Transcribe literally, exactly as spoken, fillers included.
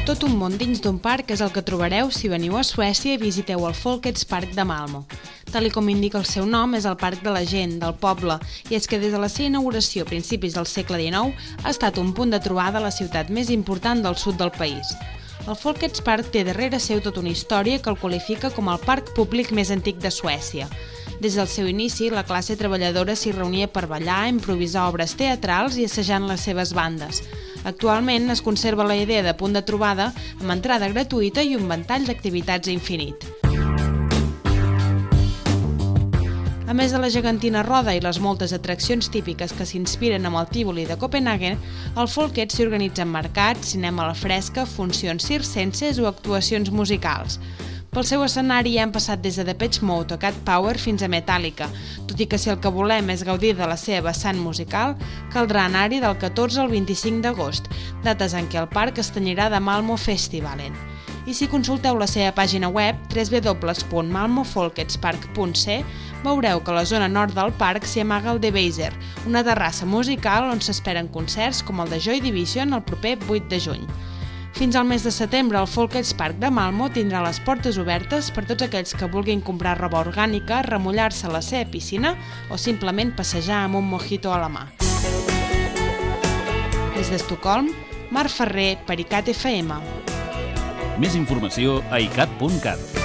Tot un món dins d'un parc és el que trobareu si veniu a Suècia i visiteu el Folkets Park de Malmö. Tal com indica el seu nom, és el parc de la gent, del poble, i és que des de la seva inauguració a principis del segle dinou ha estat un punt de trobada a la ciutat més important del sud del país. El Folkets Park té darrere seu tota una història que el qualifica com el parc públic més antic de Suècia. Des del seu inici, la classe treballadora s'hi reunia per ballar, improvisar obres teatrals i assajant les seves bandes. Actualment es conserva la idea de punt de trobada amb entrada gratuïta i un ventall d'activitats infinit. A més de la gegantina roda i les moltes atraccions típiques que s'inspiren amb el Tívoli de Copenhagen, al Folkets s'hi organitzen mercats, cinema a la fresca, funcions circenses o actuacions musicals. Pel seu escenari hi han passat des de Depeche Mode o Cat Power fins a Metallica, tot i que si el que volem és gaudir de la seva vessant musical, caldrà anar-hi del catorze al vint-i-cinc d'agost, dates en què el parc es tenyirà de Malmö Festivalen. I si consulteu la seva pàgina web, w w w punt malmö folkets park punt c, veureu que a la zona nord del parc s'hi amaga el De Weiser, una terrassa musical on s'esperen concerts com el de Joy Division el proper vuit de juny. Fins al mes de setembre, el Folkets Park de Malmö tindrà les portes obertes per tots aquells que vulguin comprar roba orgànica, remullar-se a la seva piscina o simplement passejar amb un mojito a la mà. Des d'Estocolm, Mar Ferrer per ICAT F M. Més informació a icat punt cat.